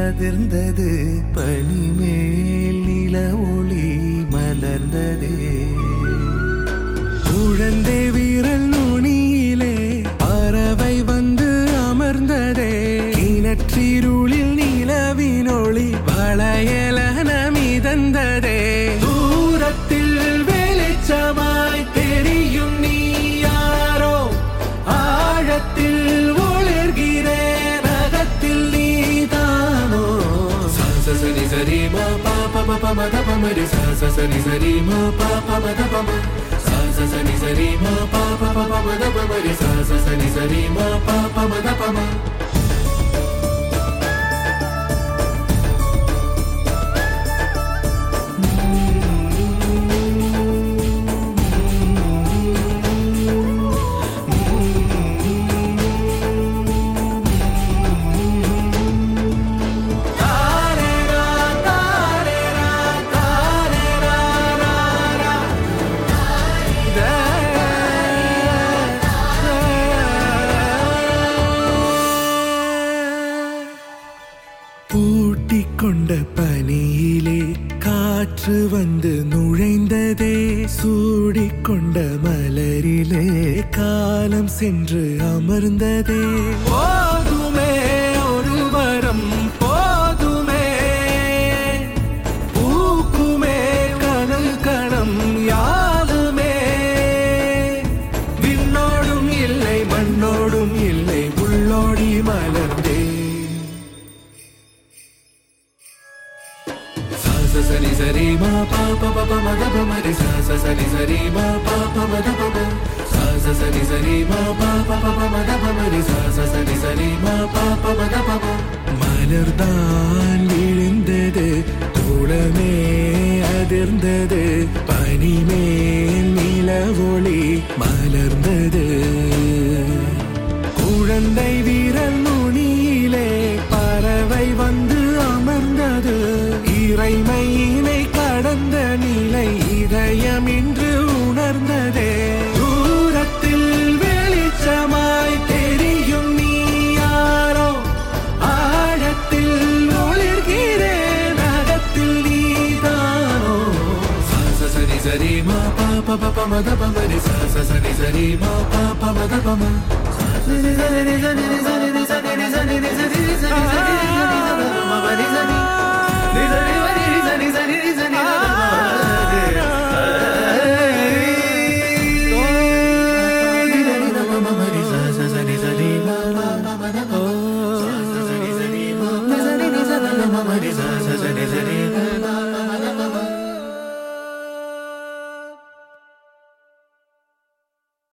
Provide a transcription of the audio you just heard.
அதிர்ந்தது பனிமேல் நில ஒளி மலர்ந்ததே குழந்தை வீரல் நுனியிலே பறவை வந்து அமர்ந்ததே கிணற்றிருளில் நிலவினொளி வளையலன மிதந்ததே தூரத்தில் வெளிச்சமாய் தெரியும் நீ யாரோ ஆழத்தில் ஒளிர்கிறேன் அகத்தில் நீதானோ சசனி சரி மா பாப மத பமரி சசனி சரி மா பாப மத பம சசனி சரி மா பாப மத பமரி சசனி சரி மா பாப மத பம கொண்ட பனியிலே காற்று வந்து நுழைந்ததே சூடிக்கொண்ட மலரிலே காலம் சென்று அமர்ந்ததே போதுமே ஒரு வரம் போதுமே பூக்குமே கனல் கணம் யாருமே விண்ணோடும் இல்லை மண்ணோடும் இல்லை உள்ளோடி மலர்ந்தே சசனி சரி மா பாப மத பமரி சசனி சரி மா பாப மத பம சசனி சரி மா பாப மத பமரி சசனி சரி மா பாப மத பம மலர்தான் விழுந்தது தோளமே அதிர்ந்தது பனிமேல் நில ஒளி மலர்ந்தது குழந்தை வீரல் நுனியிலே பறவை வந்து அமர்ந்தது இறைமையினை கடந்த நிலை இதயம் இன்று உணர்ந்ததே தூரத்தில் வெளிச்சமாய் தெரியும் நீ யாரோ ஆழத்தில் ஒளிர்கிறேன் அகத்தில் நீதானோ சசனி சரி மா பாப மத பமரி சசனி சரி மா பாப மத பம சசனி சரி சரி சரி சரி சரி